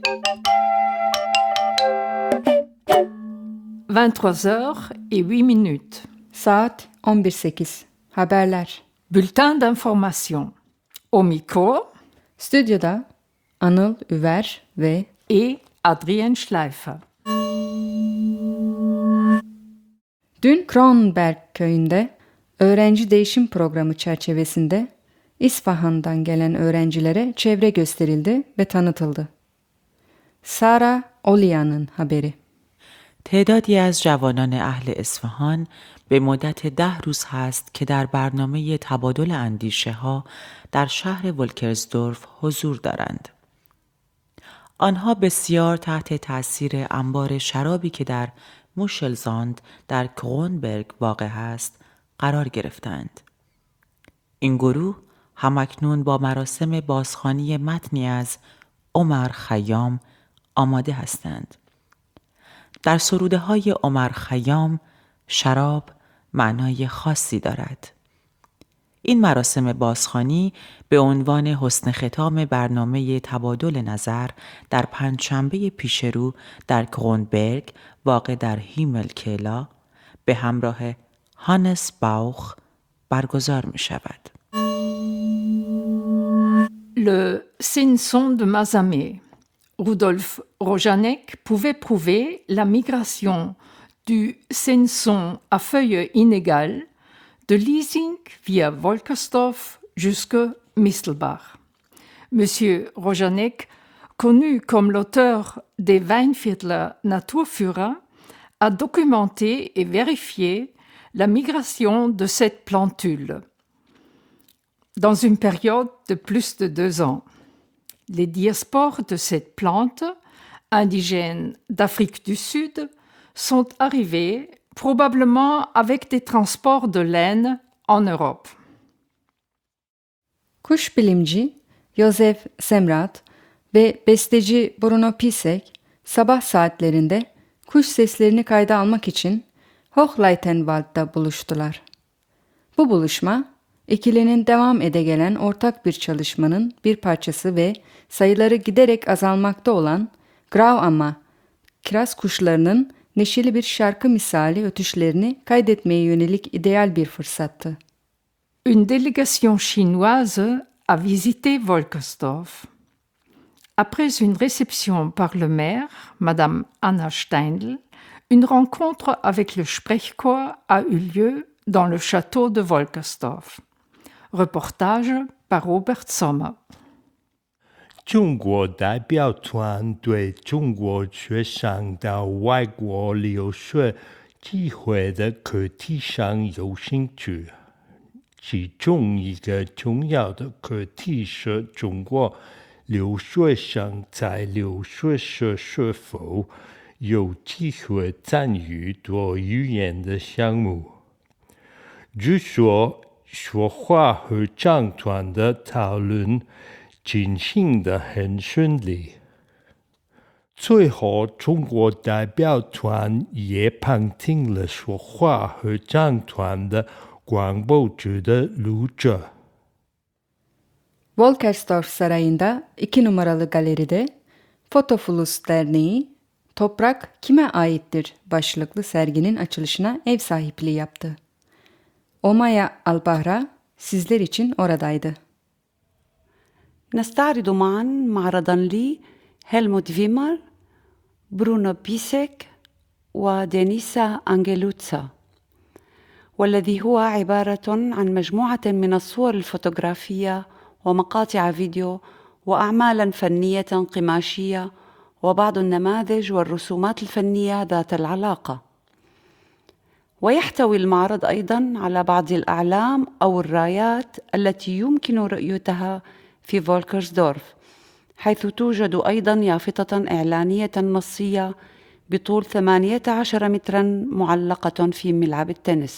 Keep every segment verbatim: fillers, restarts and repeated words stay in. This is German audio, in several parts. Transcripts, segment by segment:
vingt-trois heures et huit minutes. Saat on bir sekiz. Haberler. Bulletin d'information. Au micro. Stüdyoda Anıl Üver ve et Adrienne Schleifer. Dün Kronberg köyünde öğrenci değişim programı çerçevesinde İsfahan'dan gelen öğrencilere çevre gösterildi ve tanıtıldı. Sara Olia'nın haberi. تعدادی از جوانان اهل اصفهان به مدت ده روز هست که در برنامه تبادل اندیشه ها در شهر ولکرزدورف حضور دارند. آنها بسیار تحت تأثیر انبار شرابی که در موشلزاند در کرونبرگ واقع است قرار گرفتند. این گروه همکنون با مراسم بازخوانی متنی از عمر خیام آماده هستند. در سروده های عمر خیام شراب معنای خاصی دارد. این مراسم بازخوانی به عنوان حسن ختام برنامه تبادل نظر در پنجشنبه پیشرو در کرونبرگ واقع در هیملکلا به همراه هانس باوخ برگزار می شود. Le Cinson de Mazamet. Rudolf Rojanek pouvait prouver la migration du Cinson à feuilles inégales de Liesing via Wolkersdorf jusqu'à Mistelbach. Monsieur Rojanek, connu comme l'auteur des Weinviertler Naturführer, a documenté et vérifié la migration de cette plantule dans une période de plus de deux ans. Les diaspores de cette plante, indigènes d'Afrique du Sud, sont arrivées probablement avec des transports de laine en Europe. Kuş bilimci Josef Semrat ve besteci Bruno Pisek sabah saatlerinde kuş seslerini kayda almak için Hochleitenwald'da buluştular. Bu buluşma, ikilinin devam ede gelen ortak bir çalışmanın bir parçası ve sayıları giderek azalmakta olan Grauama, kiraz kuşlarının neşeli bir şarkı misali ötüşlerini kaydetmeye yönelik ideal bir fırsattı. Une délégation chinoise a visité Wolkersdorf. Après une réception par le maire, Madame Anna Steindl, une rencontre avec le Sprechchor a eu lieu dans le château de Wolkersdorf. Reportage par Robert Sommer. 中国代表团对中国学生到外国留学机会的课题上有兴趣。其中一个重要的课题是中国留学生在留学时是否有机会参与多语言的项目。据说说话和讲团的讨论进行得很顺利。最后，中国代表团也旁听了说话和讲团的广播剧的录制。 Wolkersdorf Sarayı'nda iki numaralı galeride Fotofulus Derneği Toprak Kime Aittir başlıklı serginin açılışına ev sahipliği yaptı. Omaya Albahra sizler için oradaydı. نستعرض معا معرضا لي هيلموت فيمر برونو بيسك ودينيسا أنجلوتسا، والذي هو عبارة عن مجموعة من الصور الفوتوغرافية ومقاطع فيديو وأعمالا فنية قماشية وبعض النماذج والرسومات الفنية ذات العلاقة. ويحتوي المعرض أيضا على بعض الأعلام أو الرايات التي يمكن رؤيتها في فولكرزدورف، حيث توجد أيضا يافطة إعلانية نصية بطول ثمانية عشر مترا معلقة في ملعب التنس.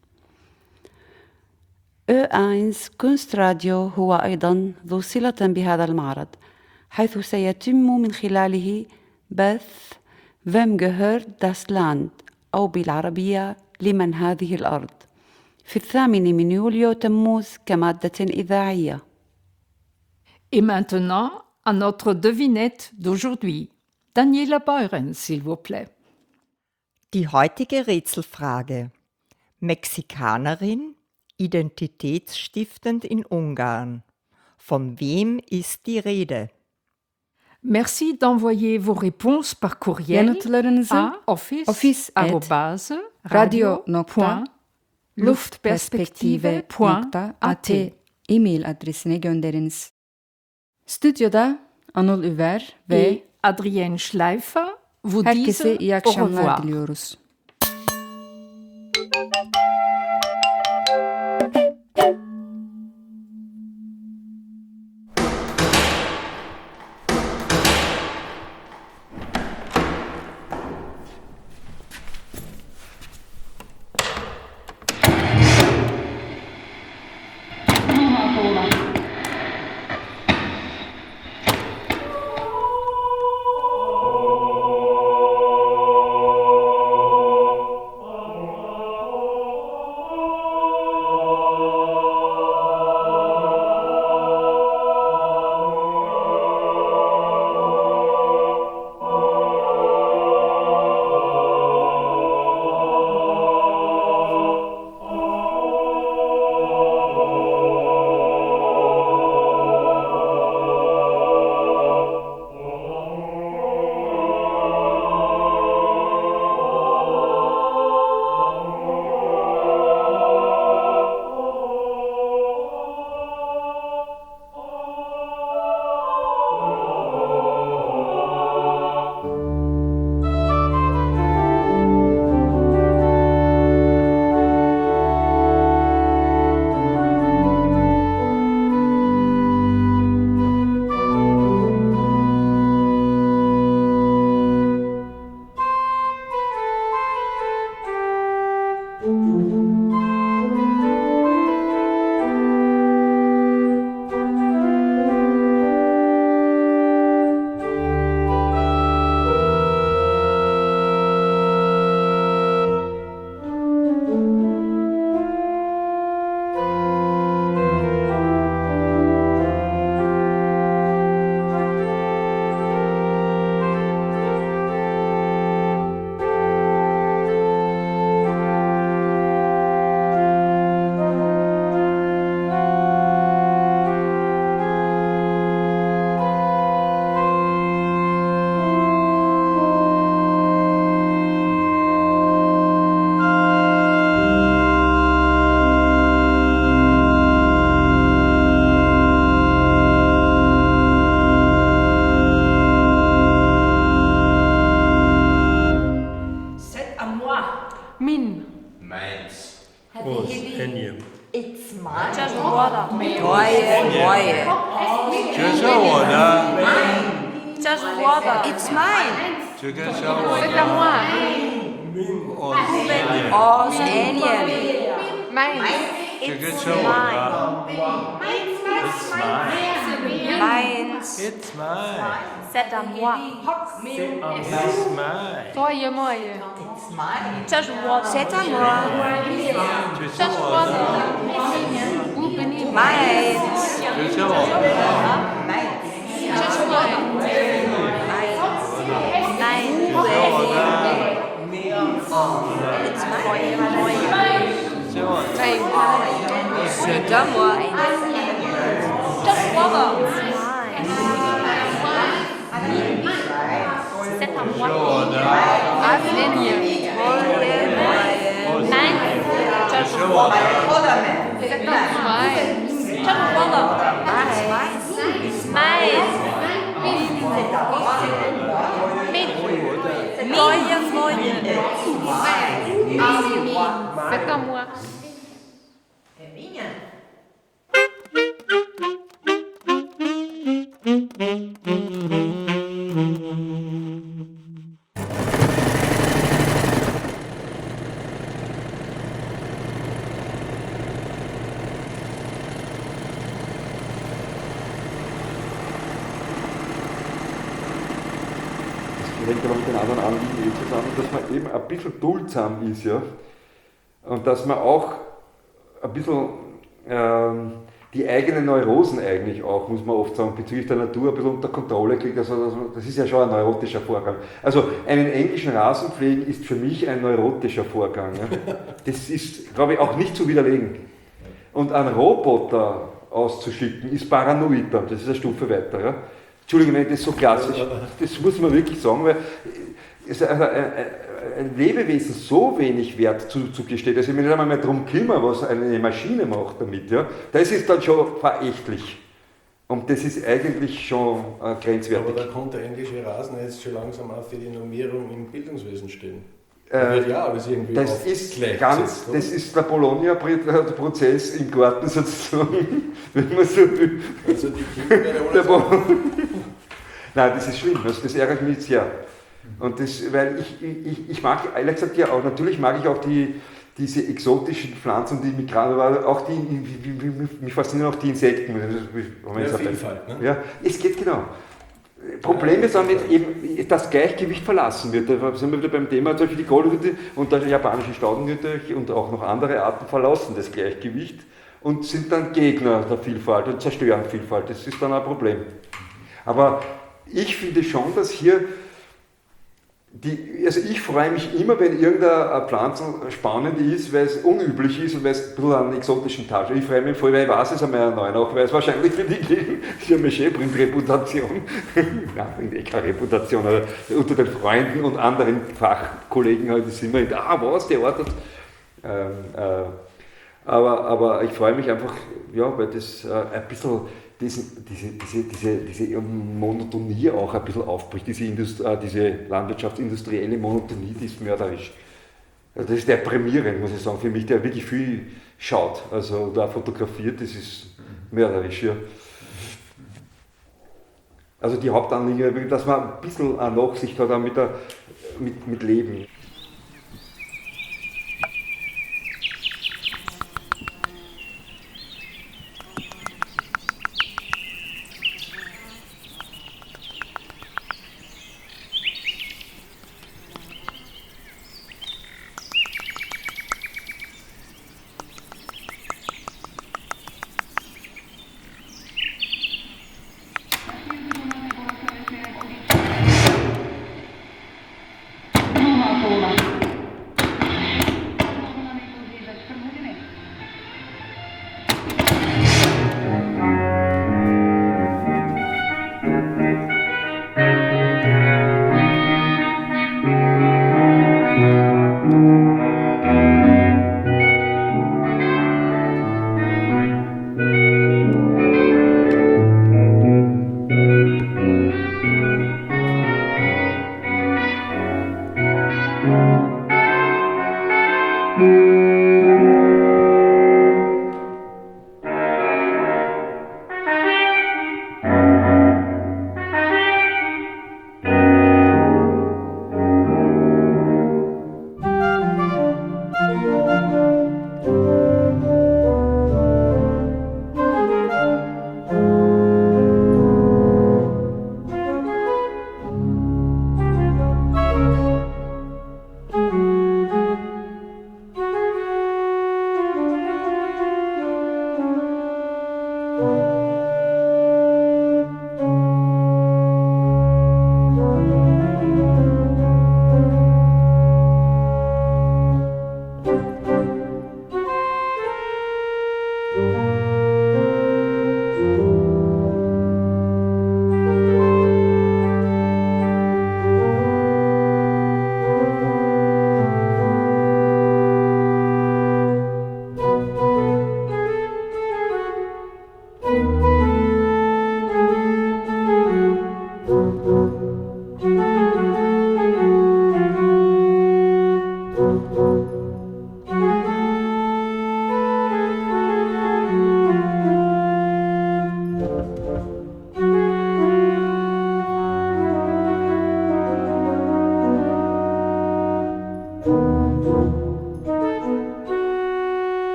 أو إنز كونست راديو هو أيضا ذو صلة بهذا المعرض، حيث سيتم من خلاله بث Wem gehört das Land أو بالعربية لمن هذه الأرض في الثامن من يوليو تموز كمادة إذاعية. Et maintenant, à notre devinette d'aujourd'hui. Daniela Beuren, s'il vous plaît. Die heutige Rätselfrage. Mexikanerin, identitätsstiftend in Ungarn. Von wem ist die Rede? Merci d'envoyer vos réponses par courriel Yanıtlarınızı à office, office at arobase radio radio nokta point luftperspektive point at. e-mail adresine gönderiniz. Stüdyoda Anıl Üver ve Et Adrienne Schleifer vous herkese disent iyi au akşamlar revoir. diliyoruz. It's mine. C'est à moi. Australian. Mine. It's mine. Mine. It's mine. C'est à moi. It's mine. Твоє моє. C'est à moi. Це ж вода. Глибині. Mine. Це ж моє. Mine. It's mine. C'est à moi. Just water. C'est à moi. Arménien. Nein. Just water. C'est à moi. Just water. Mine. Moje, moje. C'est à moi. hängt aber mit den anderen Anliegen eh zusammen, dass man eben ein bisschen duldsam ist, ja, und dass man auch ein bisschen ähm, die eigenen Neurosen eigentlich auch, muss man oft sagen, bezüglich der Natur ein bisschen unter Kontrolle kriegt. Also das ist ja schon ein neurotischer Vorgang. Also einen englischen Rasen pflegen ist für mich ein neurotischer Vorgang. Ja. Das ist, glaube ich, auch nicht zu widerlegen. Und einen Roboter auszuschicken ist paranoider, das ist eine Stufe weiter. Ja. Entschuldigung, wenn ich das so klassisch, das muss man wirklich sagen, weil es ein, ein, ein Lebewesen so wenig Wert zugesteht, also wenn ich einmal darum kümmere, was eine Maschine macht damit, ja, das ist dann schon verächtlich. Und das ist eigentlich schon äh, grenzwertig. Aber da kommt der englische Rasen jetzt schon langsam auch für die Normierung im Bildungswesen stehen. Äh, ja alles irgendwie das ist ganz, das ist der Bologna-Prozess im Garten sozusagen, wenn man so will. Also die Kinder werden alle Nein, das ist schlimm, also das ärgert mich sehr. Und das, weil ich, ich, ich mag, ehrlich gesagt, ja auch, natürlich mag ich auch die, diese exotischen Pflanzen, die Migranten, aber auch die, mich faszinieren auch die Insekten. Ja, Vielfalt, ne? Ja, es geht genau. Problem ist dann, wenn eben das Gleichgewicht verlassen wird. Da sind wir wieder beim Thema, zum Beispiel die Kohlhütte und der japanische Staudenhütte und auch noch andere Arten verlassen das Gleichgewicht und sind dann Gegner der Vielfalt und zerstören Vielfalt. Das ist dann ein Problem. Aber ich finde schon, dass hier Die, also ich freue mich immer, wenn irgendeine Pflanze spannend ist, weil es unüblich ist und weil es ein bisschen einen exotischen Touch hat. Ich freue mich voll, weil ich weiß es einmal neu noch, weil es wahrscheinlich für die Gegend, Schirmesche bringt Reputation, nein, bringt eh keine Reputation, aber unter den Freunden und anderen Fachkollegen halt ist immer, ah was, der Ort hat. Ähm, äh, aber, aber ich freue mich einfach, ja, weil das äh, ein bisschen Diesen, diese, diese, diese, diese Monotonie auch ein bisschen aufbricht, diese, Indust äh, diese landwirtschaftsindustrielle Monotonie, die ist mörderisch. Also das ist deprimierend, muss ich sagen, für mich, der wirklich viel schaut, also da fotografiert, das ist mörderisch. Ja. Also die Hauptanliegen, dass man ein bisschen eine Nachsicht hat auch mit, der, mit, mit Leben.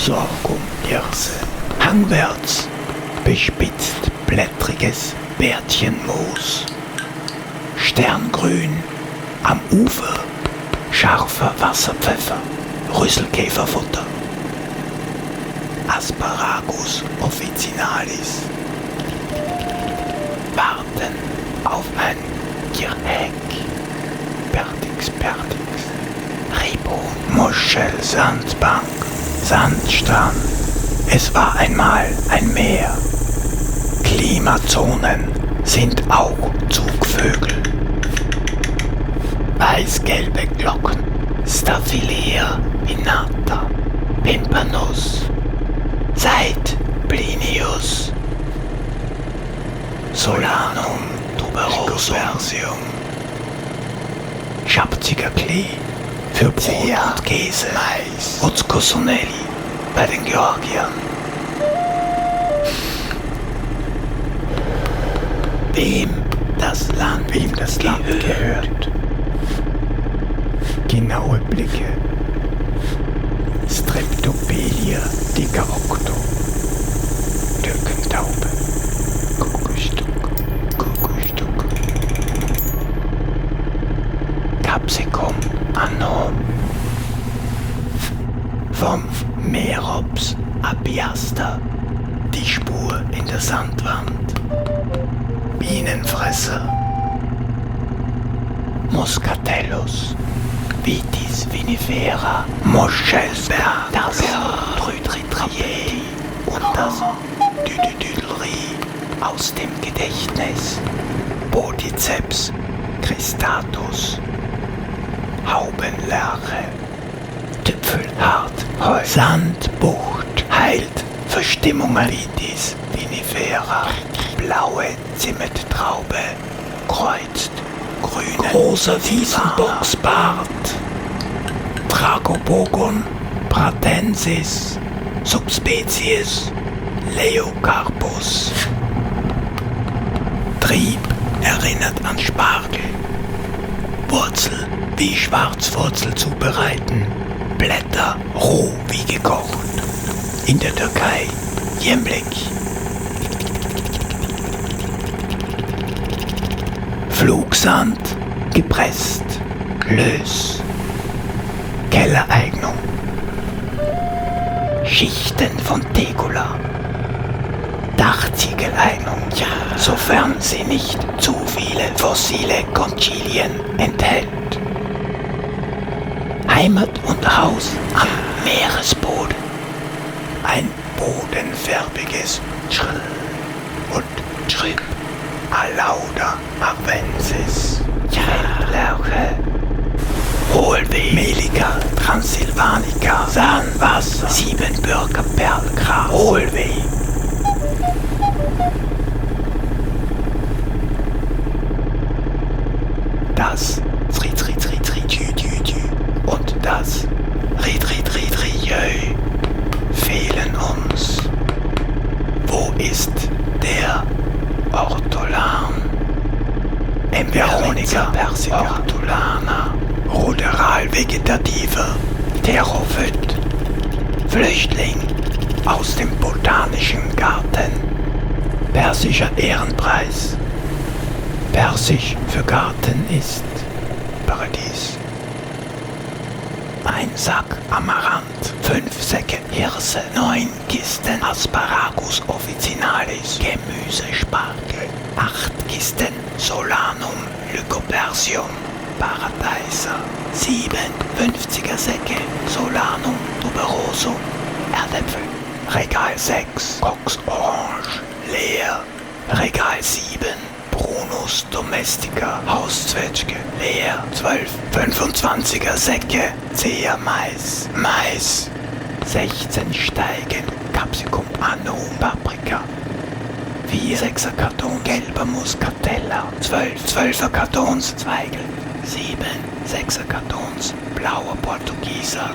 Sorghum, Hirse. Hangwärts bespitzt blättriges Bärtchenmoos. Sterngrün am Ufer scharfer Wasserpfeffer, Rüsselkäferfutter. Asparagus officinalis warten auf ein Kirhäck. Pertix, Pertix. Rebo, Muschel, Sandbank, Sandstrand. Es war einmal ein Meer. Klimazonen sind auch Zugvögel. Weißgelbe Glocken, Staphylea innata, Pimpanus, seit Plinius, Solanum tuberosum, Schabziger Klee für Brot und Käse, Mais, Uzcosonelli bei den Georgiern. Wem das Land, wem das Land gehört. Genaue Blicke. Streptopedia dicaocto. Türkentaube. Kuckuckstuck. Kuckuckstuck. Capsicum annom. Vom Merops apiaster. Die Spur in der Sandwand. Bienenfresser. Muscatellus. Vitis vinifera. Moschelsberg. Das Trütritrier. Und das Düdüdüdelri aus dem Gedächtnis. Bodiceps cristatus. Haubenlerche. Tüpfelhart. Sandbucht. Heilt Verstimmungen. Vitis vinifera. Blaue Zimmettraube kreuzt grüne großer Wiesenboxbart. Tragobogon pratensis Subspecies Leocarpus. Trieb erinnert an Spargel. Wurzel wie Schwarzwurzel zubereiten. Blätter roh wie gekocht. In der Türkei Jemlik. Flugsand, gepresst, Lös, Kellereignung, Schichten von Tegula, Dachziegeleignung, ja, sofern sie nicht zu viele fossile Concilien enthält. Heimat und Haus am Meeresboden, ein bodenfärbiges Schrill und Schripp. Alauda avensis, Lerche, Hohlweh, Melica, Transsilvanica, Sahnwasser, Siebenbürger Perlgras, Hohlweh. Das Tri Tri Tri Tri Tü Tü Tü und das Ri Tri Tri Tri Jö fehlen uns. Wo ist der Ortolan, Emberonica persica, Ortolana, Ruderal-vegetativer, Therophyt, Flüchtling aus dem Botanischen Garten, Persischer Ehrenpreis, Persisch für Garten ist Paradies. Ein Sack Amaranth, fünf Säcke Hirse, neun Kisten Asparagus officinalis, Gemüsespargel, acht Kisten Solanum lycopersicum, Paradeiser, sieben fünfziger Säcke Solanum tuberosum, Erdäpfel, Regal sechs, Cox Orange, leer, Regal sieben, Prunus domestica, Hauszwetschge, leer, zwölf fünfundzwanziger Säcke, Zea Mais, Mais, sechzehn Steigen, Capsicum annum, Paprika, vier sechser Karton, gelber Muscatella, zwölf zwölfer Kartons, Zweigel, sieben sechser Kartons, blauer Portugieser.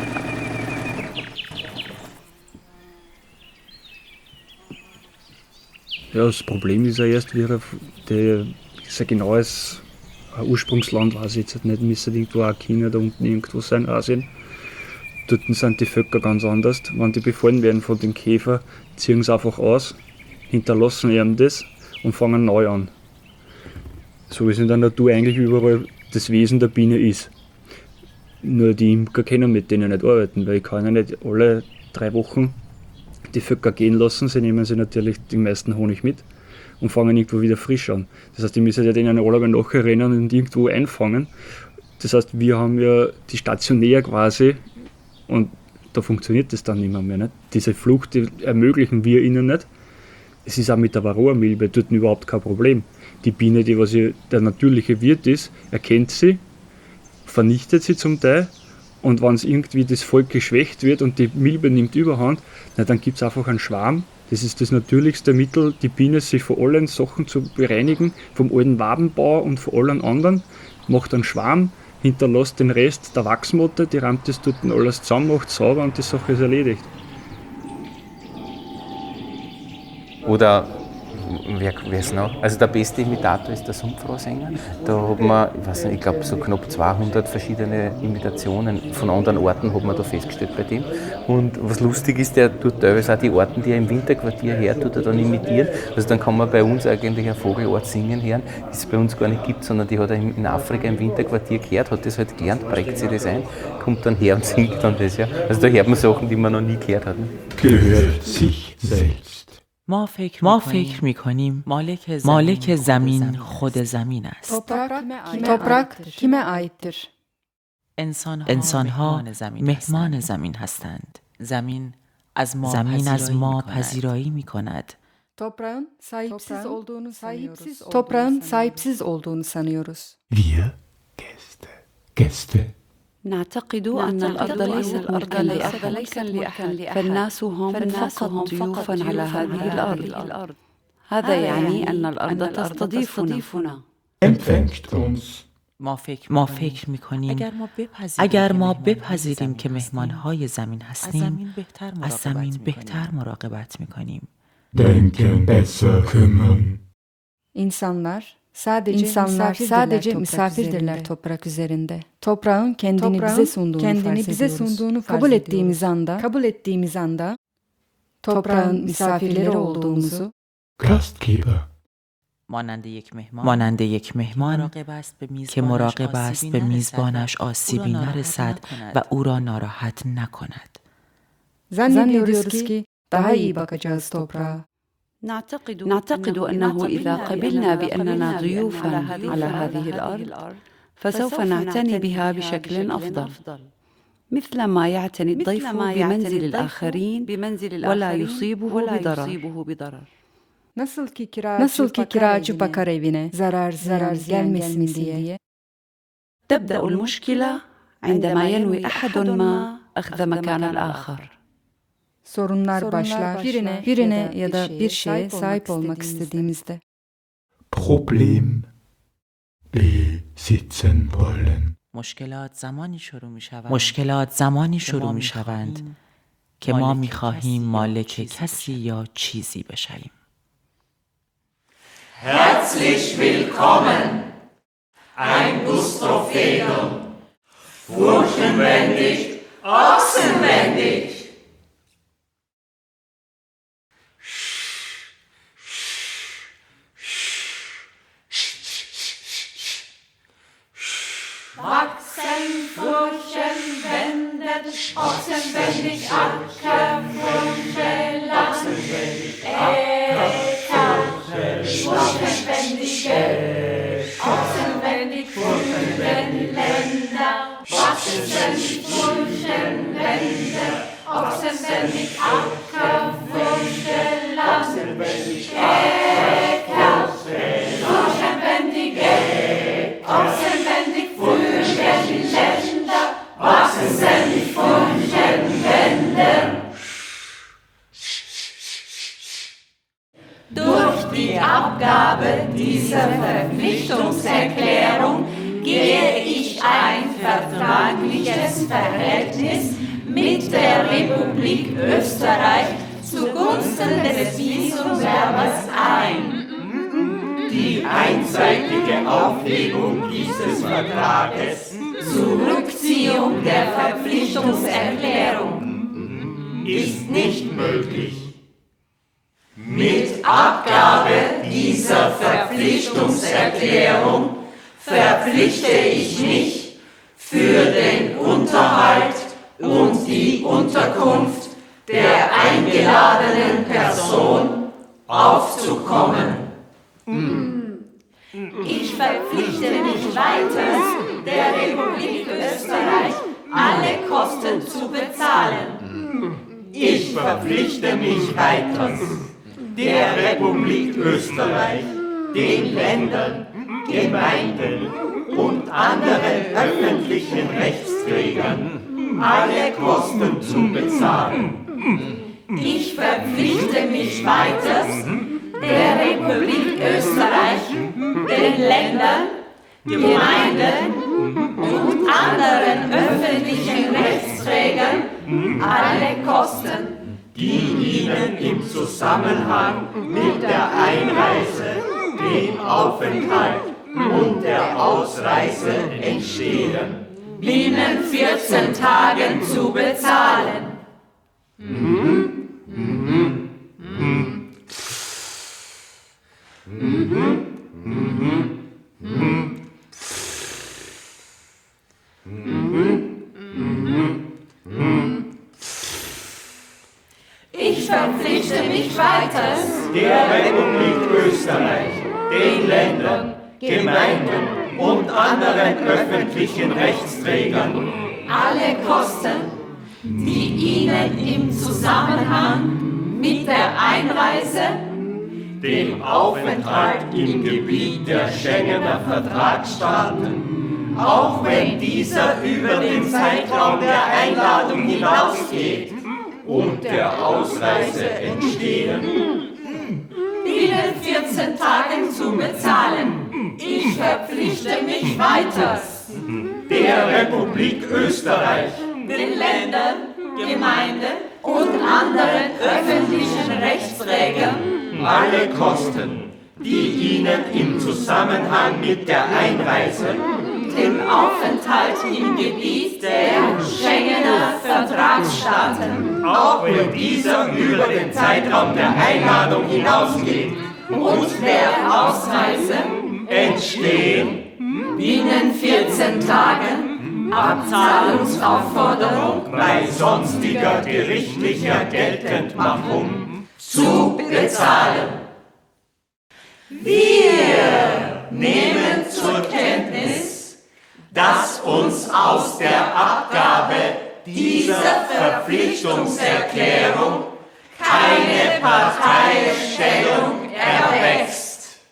Ja, das Problem ist ja erst, wie er der, sein genaues Ursprungsland weiß ich jetzt nicht, müsste irgendwo auch China, da unten irgendwo sein, Asien. Dort sind die Völker ganz anders. Wenn die befallen werden von den Käfer, ziehen sie einfach aus, hinterlassen eben das und fangen neu an. So wie es in der Natur eigentlich überall das Wesen der Biene ist. Nur die Imker können mit denen nicht arbeiten, weil ich kann ja nicht alle drei Wochen die Völker gehen lassen. Sie nehmen sich natürlich den meisten Honig mit und fangen irgendwo wieder frisch an. Das heißt, die müssen ja denen alle nachher rennen und irgendwo einfangen. Das heißt, wir haben ja die stationär quasi und da funktioniert das dann nicht mehr, mehr nicht? Diese Flucht die ermöglichen wir ihnen nicht. Es ist auch mit der Varroa-Milbe dort überhaupt kein Problem. Die Biene, die was hier der natürliche Wirt ist, erkennt sie, vernichtet sie zum Teil und wenn es irgendwie das Volk geschwächt wird und die Milbe nimmt Überhand, na, dann gibt es einfach einen Schwarm. Das ist das natürlichste Mittel, die Biene sich von allen Sachen zu bereinigen, vom alten Wabenbau und von allen anderen, macht einen Schwarm, hinterlässt den Rest der Wachsmotte, die rammt das dort alles zusammen, macht sauber und die Sache ist erledigt. Oder wer weiß noch? Also der beste Imitator ist der Sumpfrohrsänger. Da hat man, ich weiß nicht, ich glaube so knapp zweihundert verschiedene Imitationen von anderen Orten hat man da festgestellt bei dem. Und was lustig ist, der tut teilweise auch die Orten, die er im Winterquartier hört, tut er dann imitieren. Also dann kann man bei uns eigentlich eine Vogelart singen hören, die es bei uns gar nicht gibt, sondern die hat er in Afrika im Winterquartier gehört, hat das halt gelernt, prägt sich das ein, kommt dann her und singt dann das. Ja. Also da hört man Sachen, die man noch nie gehört hat. Gehört sich selbst. ما فکر ما فکر می‌کنیم مالک مالک زمین خود زمین است. Toprak kime aittir? انسان‌ها مهمان زمین هستند. زمین از ما زمین از ما پذیرایی می‌کند. Toprağın sahipsiz olduğunu sanıyoruz. Toprağın sahipsiz olduğunu sanıyoruz. Wir Gäste. Gäste. نعتقد أن الأرض ليست ملكا لأحد فالناس هم فقط ضيوفا على هذه الأرض هذا يعني أن الأرض تستضيفنا Empfängt uns. ما فکر ما فکر می‌کنیم اگر ما بپذیریم که مهمان‌های زمین هستیم از زمین بهتر مراقبت می‌کنیم. Denken besser kümmern. İnsanlar Sadece İnsanlar sadece misafirdirler toprak üzerinde. Toprağın kendini Toprağın bize sunduğunu kendini bize sunduğunu kabul ettiğimiz anda kabul ettiğimiz anda toprağın misafirleri olduğumuzu Gastgeber. مانند یک مهمان مانند یک مهمان که مراقب است به میزبانش آسیبی نرسد و او را ناراحت نکند. Zannediyoruz ki daha iyi bakacağız toprağa. نعتقد, نعتقد أنه إذا قبلنا بأننا ضيوفا على هذه الأرض فسوف نعتني بها بشكل أفضل مثل ما يعتني الضيف بمنزل الآخرين ولا يصيبه بضرر Nasıl ki kiracı, Nasıl ki kiracı bakar evine zarar zarar gelmesin diye. تبدأ المشكلة عندما ينوي أحد ما أخذ مكان الآخر. Sorunlar başlar birine, birine ya da bir şeye sahip olmak istediğimizde. Problem besitzen wollen. مشکلات زمانی شروع می‌شوند مشکلات زمانی شروع می‌شوند که ما می‌خواهیم مالک کسی یا چیزی بشویم. Herzlich willkommen, ein Bustrophenum, furchenwendig, ochsenwendig. Wachsen, Furchen, wendet, ochsenwendig, Acker, Furche, Ochsenwendig, Äcker, Furchenwendige, Ochsenwendig, Furchenwendig, Länder, Wachsenwendig, Furchenwender, Ochsenwendig, Acker, Furche, Ochsenwendig, Äcker, Furchenwendige, Ochsenwendig, Furchenwendig, Länder, Ochsenwendig, Furchenwender. Durch die Abgabe dieser Verpflichtungserklärung gehe ich ein vertragliches Verhältnis mit der Republik Österreich zugunsten des Visumwerbers ein. Die einseitige Aufhebung dieses Vertrages, Zurückziehung der Verpflichtungserklärung ist nicht möglich. Mit Abgabe dieser Verpflichtungserklärung verpflichte ich mich, für den Unterhalt und die Unterkunft der eingeladenen Person aufzukommen. Ich verpflichte mich weiters, der Republik Österreich alle Kosten zu bezahlen. Ich verpflichte mich weiters, der Republik Österreich, den Ländern, Gemeinden und anderen öffentlichen Rechtsträgern alle Kosten zu bezahlen. Ich verpflichte mich weiters, der Republik Österreich, den Ländern, Gemeinden und anderen öffentlichen Rechtsträgern alle Kosten, die ihnen im Zusammenhang mit der Einreise, dem Aufenthalt und der Ausreise entstehen, binnen vierzehn Tagen zu bezahlen. Mhm. Mhm. Mhm. Mhm. Mhm. Mhm. Ich verpflichte mich weiters, der Republik Österreich, den Ländern, Gemeinden und anderen öffentlichen Rechtsträgern alle Kosten, die ihnen im Zusammenhang mit der Einreise, dem Aufenthalt im Gebiet der Schengener Vertragsstaaten, auch wenn dieser über den Zeitraum der Einladung hinausgeht, und der Ausreise entstehen, binnen vierzehn Tagen zu bezahlen. Ich verpflichte mich weiters, der Republik Österreich, den Ländern, Gemeinden und anderen öffentlichen Rechtsträgern alle Kosten, die ihnen im Zusammenhang mit der Einreise, dem Aufenthalt im Gebiet der Schengener Vertragsstaaten, auch wenn dieser über den Zeitraum der Einladung hinausgeht, und der Ausreise entstehen, binnen vierzehn Tagen ab Zahlungsaufforderung bei sonstiger gerichtlicher Geltendmachung zu bezahlen. Wir nehmen zur Kenntnis, dass uns aus der Abgabe dieser Verpflichtungserklärung keine Parteistellung erwächst.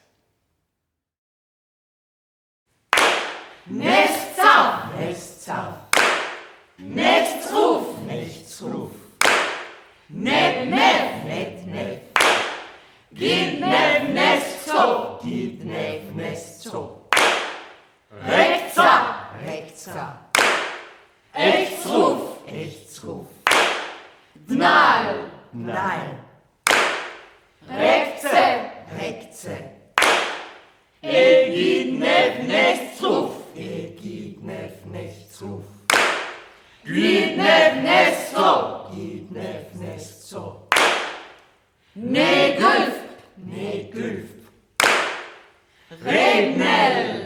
Nächster, Nächster, Nächstruf, Nächstruf, Neb, Neb, Neb, Neb, Gib, Neb, Nächstro, Gib, Neb, Nächstro, Rechtsa, Rechtsa, Echtsruf, Echtsruf, Dnal, Nein, Rekce, Rekce, Egid, Neb, Nächstruf, Egid, Neb, Nächstruf, Gid, Neb, Nächstro, Gid, Neb, Nächstro, Negulf, Negulf, Rebnel.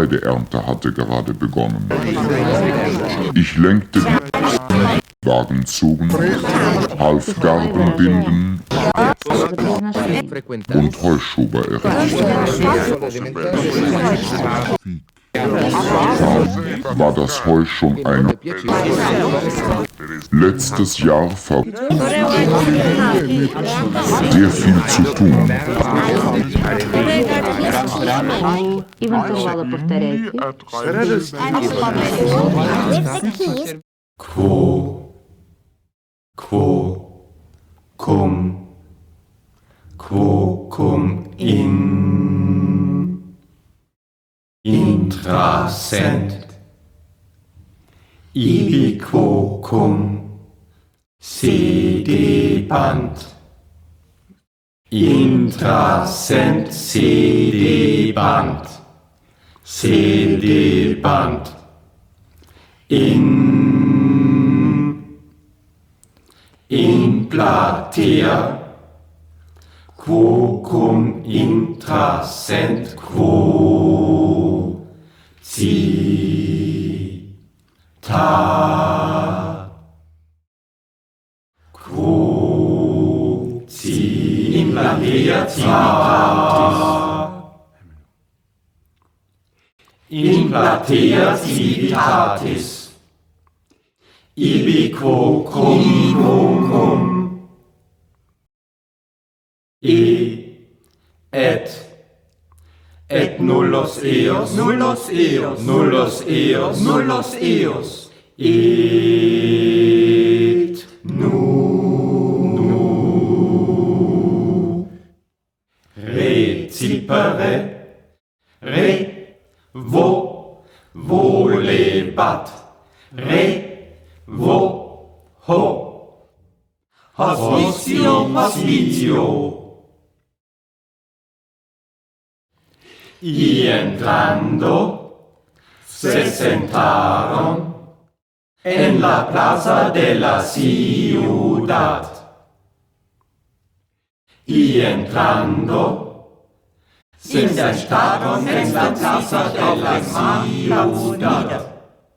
Getreideernte hatte gerade begonnen. Ich lenkte die Wagen zogen, half Garben binden und Heuschober errichten. Kaum war das Heu schon ein. Letztes Jahr war sehr viel zu tun. Quo, quo, cum, quo, cum, in, intrasent, ibi quo, cum, sedebant, intrasent, sedebant, sedebant, in in platea, quo cum intrasent, quo cita, quo cita, in platea civitatis, in platea civitatis, ibi quo cum, cum, e, et, et nullos eos, nullos eos, nullos eos, nullos eos, et nu, nu, recipere, re, vo, volebat, re, vo, ho, hospitio, hospitio. Y entrando, se sentaron en la plaza de la ciudad. Y entrando, se sentaron en la plaza de la ciudad.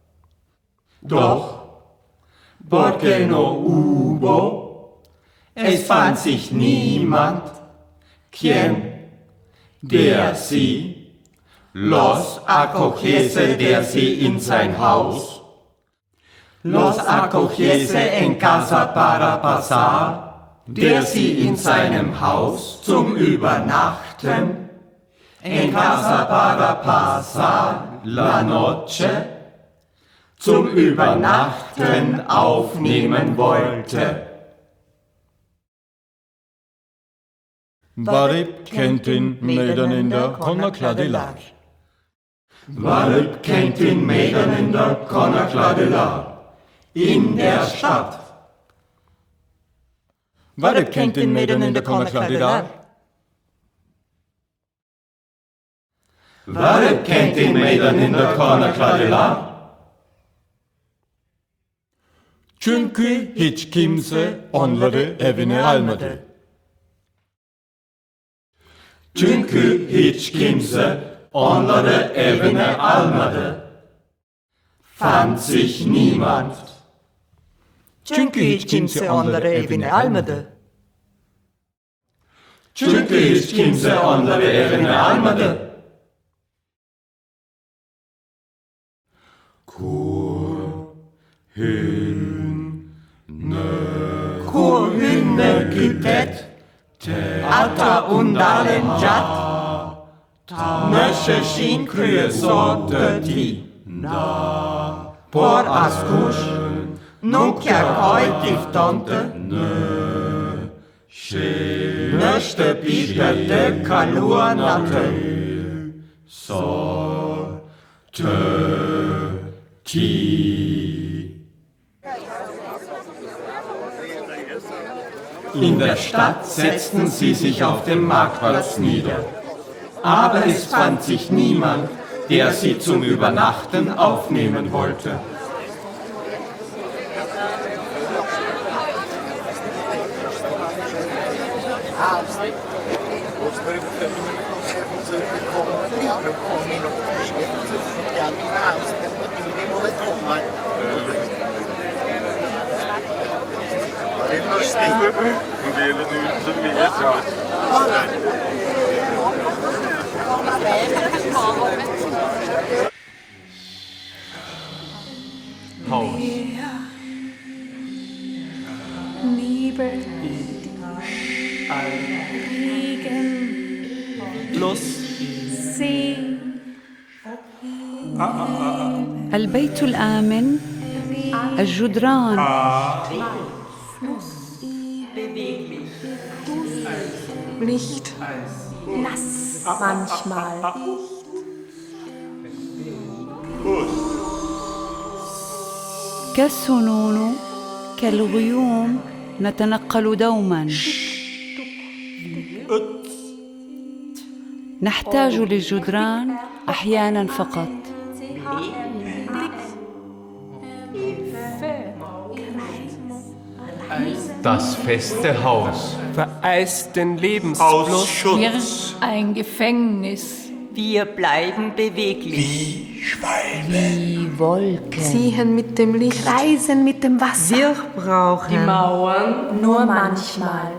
Doch, porque no hubo, es fand sich niemand, quien, der sie, los acogiese, der sie in sein Haus, los acogiese en casa para pasar, der sie in seinem Haus zum Übernachten, en casa para pasar la noche, zum Übernachten aufnehmen wollte. Varip kentin meydanında konakladılar. Varip kentin meydanında konakladılar. In der Stadt. Varip kentin meydanında konakladılar. Varip kentin meydanında konakladılar. Çünkü hiç kimse onları evine almadı. Çünkü hiç kimse onları evine almadı. Fand sich niemand. Çünkü hiç kimse onları evine almadı. Çünkü hiç kimse onları evine almadı. Kur, hünne, kur, hünne, gütet, Ata undalen jat, Nösche shin krye sorte ti, Por askush, nunca koi diftonte, Nöste pidete kalua nate, Sorte ti. In der Stadt setzten sie sich auf dem Marktplatz nieder. Aber es fand sich niemand, der sie zum Übernachten aufnehmen wollte. Haus. Liebe, Regen, Fluss. See, البيت الآمن الجدران Licht, nass manchmal. كالسنون كالغيوم نتنقل دوما نحتاج للجدران أحيانا فقط Das feste Haus. Vereisten Lebensfluss. Wird ein Gefängnis. Wir bleiben beweglich. Wie Schwalbe. Wie Wolken. Ziehen mit dem Licht, kreisen mit dem Wasser. Wir brauchen die Mauern nur manchmal.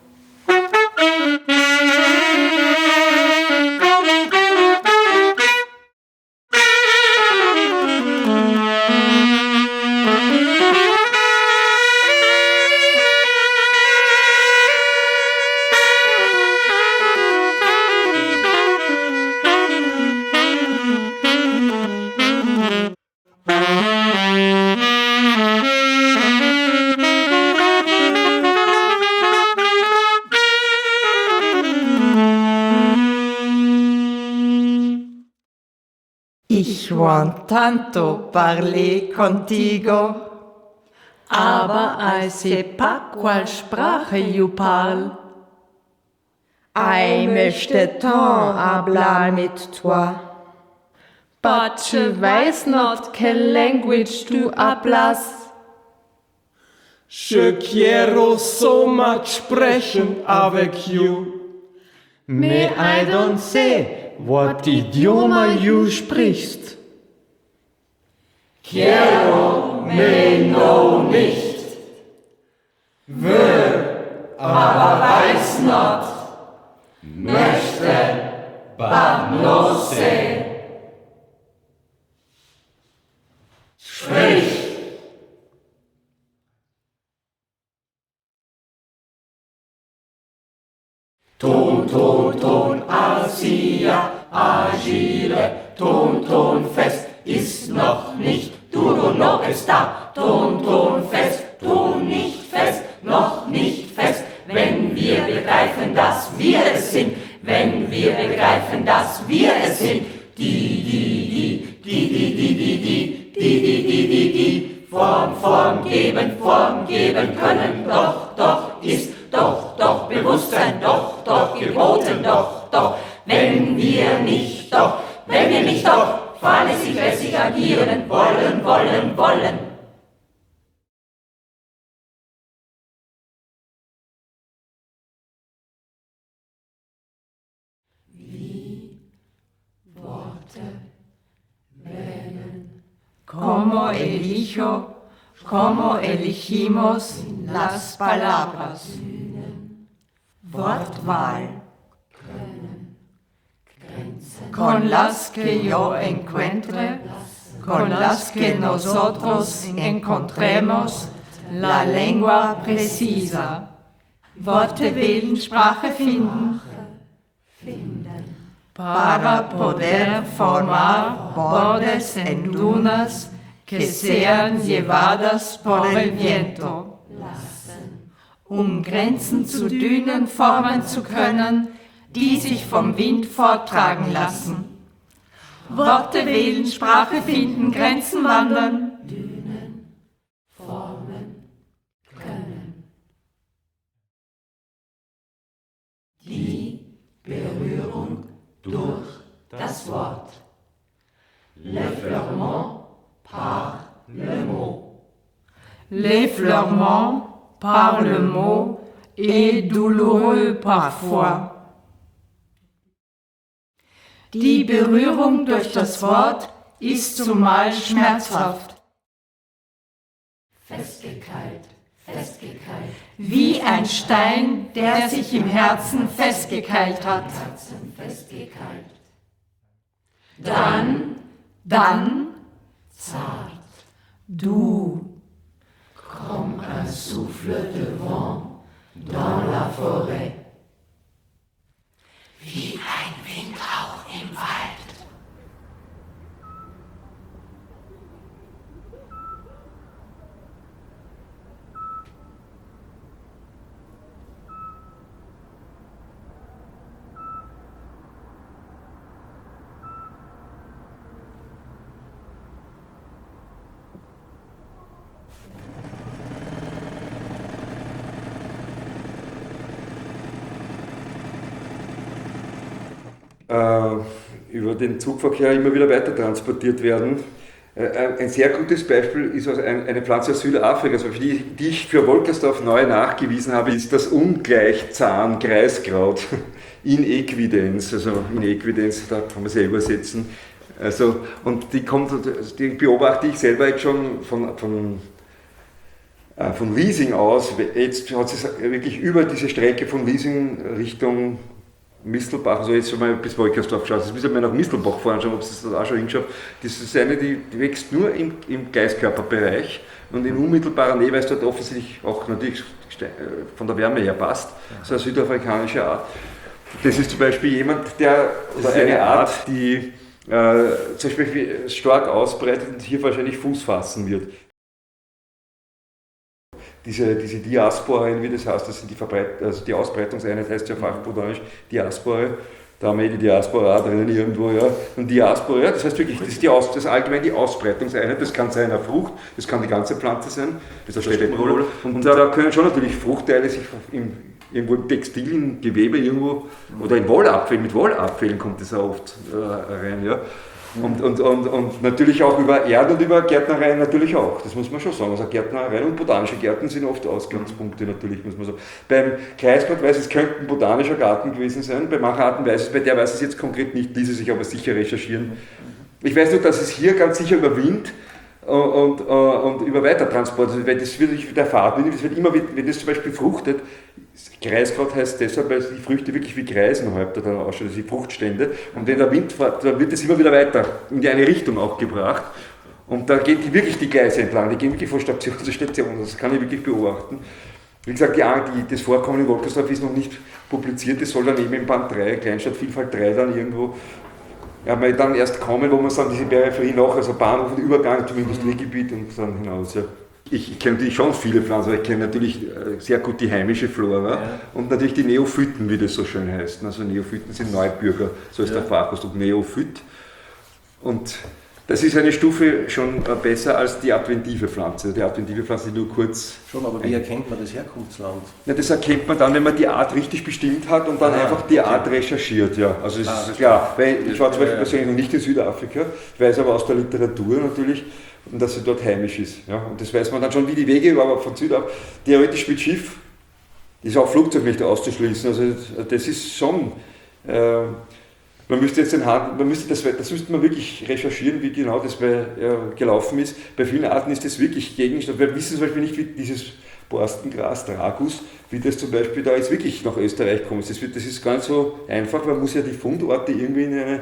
Ich want tanto parler contigo, aber I sais pas quelle Sprache you parles. I möchte tant hablar mit toi, but je weiß not quelle language du hablas. Je quiero so much sprechen avec you, mais I don't say what idioma you sprichst. Quiero me no nicht, will aber weiß not, möchte but no say. Sprich! Ton, Ton, Ton, Arcia, agile, Ton, Ton, fest, ist noch nicht, duro no está, Ton, Ton, fest, Ton, nicht fest, noch nicht fest, wenn wir begreifen, dass wir es sind, wenn wir begreifen, dass wir es sind, die, die, die, die, die, die, die, die, die, die, die, die, die, Form, Form geben, Form geben können, doch, doch, ist, doch, doch, Bewusstsein, doch, doch, geboten, doch, doch, wenn wir nicht, doch, wenn wir nicht, doch, fahrlässig, lässig agieren, wollen, wollen, wollen. Wie Worte wählen. Como elijo, como elegimos las palabras. Wortwahl. Con las que yo encuentre, con las que nosotros encontremos la lengua precisa. Worte wählen, Sprache finden. Para poder formar bordes en dunas que sean llevadas por el viento. Um Grenzen zu Dünen formen zu können, die sich vom Wind forttragen lassen. Worte wählen, Sprache finden, Grenzen wandern. Dünen formen können. Die Berührung durch das Wort. L'effleurement par le mot. L'effleurement par le mot est douloureux parfois. Die Berührung durch das Wort ist zumal schmerzhaft. Festgekeilt, festgekeilt. Wie ein Stein, der sich im Herzen festgekeilt hat. Herzen festgekeilt. Dann, dann, Zart. du. Comme un souffle de vent dans la forêt. Wie ein Windhauch im Wald. Über den Zugverkehr immer wieder weiter transportiert werden. Ein sehr gutes Beispiel ist eine Pflanze aus Südafrika, also die, die ich für Wolkersdorf neu nachgewiesen habe, ist das Ungleichzahn-Kreiskraut in Equidenz. Also in Equidenz, da kann man es ja übersetzen. Also, und die, kommt, die beobachte ich selber jetzt schon von, von, von Liesing aus. Jetzt hat es wirklich über diese Strecke von Liesing Richtung Mistelbach, also jetzt schon mal bis Wolkersdorf geschaut. Das müssen wir nach Mistelbach fahren, schauen, ob es das auch schon hingeschaut. Das ist eine, die, die wächst nur im, im Geiskörperbereich und in unmittelbarer Nähe, weil es dort offensichtlich auch natürlich von der Wärme her passt. Das ist eine südafrikanische Art. Das ist zum Beispiel jemand, der, oder eine Art, die äh, zum Beispiel stark ausbreitet und hier wahrscheinlich Fuß fassen wird. Diese, diese Diasporen, wie das heißt, das sind die, Verbreit also die Ausbreitungseinheit, heißt ja fachbotanisch Diaspore, da haben wir die Diaspora drinnen irgendwo, ja. Und Diaspora, ja, das heißt wirklich, das ist, die Aus, das ist allgemein die Ausbreitungseinheit, das kann sein eine Frucht, das kann die ganze Pflanze sein, das ist eine Rolle. Und da können schon natürlich Fruchtteile sich im, irgendwo im textilen Gewebe irgendwo, oder in Wollabfällen, mit Wollabfällen kommt das auch oft äh, rein, ja. Und, und, und, und natürlich auch über Erden und über Gärtnereien natürlich auch, das muss man schon sagen. Also Gärtnereien und botanische Gärten sind oft Ausgangspunkte natürlich, muss man sagen. Beim Kreiskraut weiß es könnte ein botanischer Garten gewesen sein, bei manchen Arten weiß es, bei der weiß es jetzt konkret nicht, ließe sich aber sicher recherchieren. Ich weiß nur, dass es hier ganz sicher über Wind und, und, und über Weitertransport, also weil das wird der Fahrtlinie, das wird immer, wenn das zum Beispiel fruchtet, Kreiskraut heißt deshalb, weil die Früchte wirklich wie Kreisenhäupter dann ausschauen, also die Fruchtstände. Und wenn der Wind fährt, dann wird es immer wieder weiter in die eine Richtung auch gebracht. Und da gehen die wirklich die Gleise entlang, die gehen wirklich von Station zu Station, das kann ich wirklich beobachten. Wie gesagt, die, die, das Vorkommen in Wolkersdorf ist noch nicht publiziert, das soll dann eben im Band drei, Kleinstadtvielfalt drei dann irgendwo, ja, mal dann erst kommen, wo man sagen, diese Peripherie noch, also Bahnhof und Übergang zum Industriegebiet und dann hinaus. Ja. Ich, ich kenne natürlich schon viele Pflanzen, aber ich kenne natürlich sehr gut die heimische Flora, ja. Und natürlich die Neophyten, wie das so schön heißt. Also Neophyten sind Neubürger, so ist ja der Fachausdruck Neophyt. Und das ist eine Stufe schon besser als die adventive Pflanze. Die adventive Pflanze, die nur kurz... Schon, aber wie erkennt man das Herkunftsland? Ja, das erkennt man dann, wenn man die Art richtig bestimmt hat und dann ah, einfach die okay. Art recherchiert. Ja. Also es ah, ist klar, weil ich war zum Beispiel persönlich noch nicht in Südafrika, ich weiß aber aus der Literatur natürlich, und dass sie dort heimisch ist. Ja. Und das weiß man dann schon, wie die Wege überhaupt von Südafrika, theoretisch mit Schiff, ist auch Flugzeug nicht auszuschließen. Also das ist schon, äh, man müsste jetzt den Hand, man müsste das, das müsste man wirklich recherchieren, wie genau das bei, ja, gelaufen ist. Bei vielen Arten ist das wirklich Gegenstand. Wir wissen zum Beispiel nicht, wie dieses Borstengras, Tragus, wie das zum Beispiel da jetzt wirklich nach Österreich kommt. Das, wird, das ist gar nicht so einfach, man muss ja die Fundorte irgendwie in eine,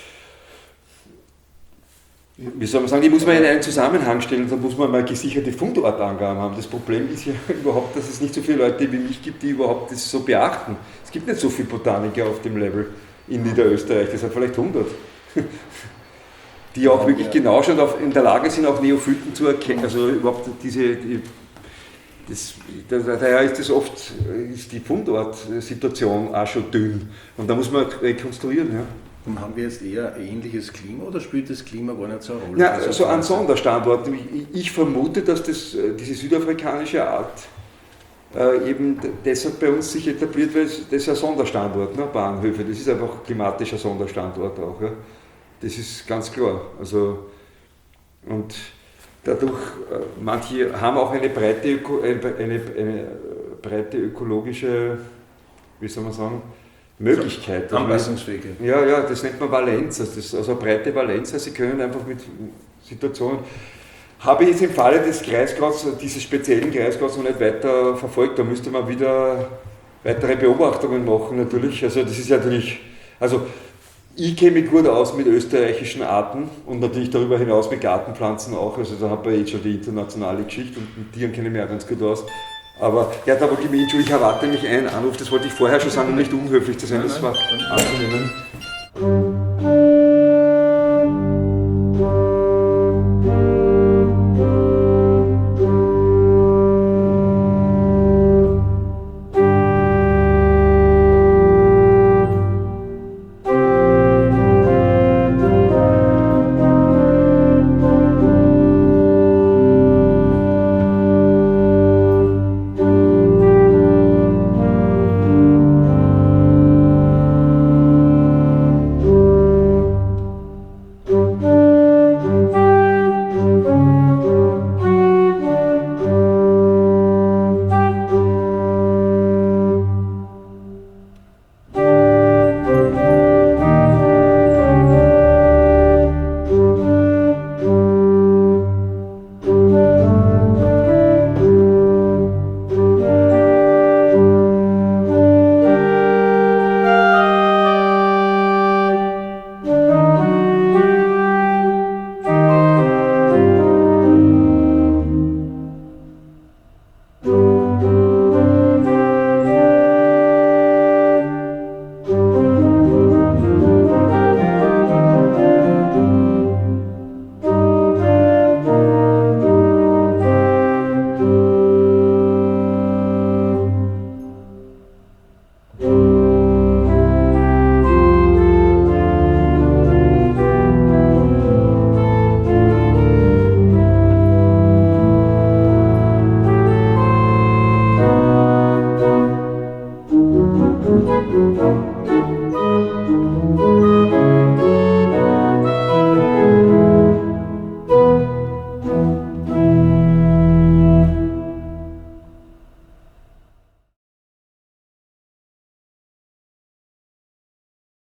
wie soll man sagen, die muss man in einen Zusammenhang stellen, dann muss man mal gesicherte Fundortangaben haben. Das Problem ist ja überhaupt, dass es nicht so viele Leute wie mich gibt, die überhaupt das so beachten. Es gibt nicht so viele Botaniker auf dem Level in Niederösterreich, das sind vielleicht hundert, die auch ja, wirklich ja. genau schon auf, in der Lage sind, auch Neophyten zu erkennen, also überhaupt diese, die, das, daher ist das oft, ist die Fundort-Situation auch schon dünn und da muss man rekonstruieren. Ja. Und haben wir jetzt eher ähnliches Klima oder spielt das Klima gar nicht so eine Rolle? Ja, also so an Sonderstandorten. Ich, ich vermute, dass das, diese südafrikanische Art äh, eben deshalb bei uns sich etabliert, weil das ist ein Sonderstandort, ne, Bahnhöfe. Das ist einfach klimatischer Sonderstandort auch. Ja. Das ist ganz klar. Also, und dadurch, äh, manche haben auch eine breite, Öko, eine, eine, eine breite ökologische, wie soll man sagen, Möglichkeit. So, anpassungsfähige. Ja, ja, das nennt man Valenz, also, das, also eine breite Valenz, also Sie können einfach mit Situationen. Habe ich jetzt im Falle des Kreisgrads, dieses speziellen Kreisgrads noch nicht weiter verfolgt, da müsste man wieder weitere Beobachtungen machen natürlich, also das ist ja natürlich, also ich kenne mich gut aus mit österreichischen Arten und natürlich darüber hinaus mit Gartenpflanzen auch, also da hat man jetzt schon die internationale Geschichte und mit Tieren kenne ich mich auch ganz gut aus. Aber ja, da wollte ich mich, Entschuldigung, ich erwarte mich einen Anruf, das wollte ich vorher schon sagen, um nicht unhöflich zu sein, das war anzunehmen.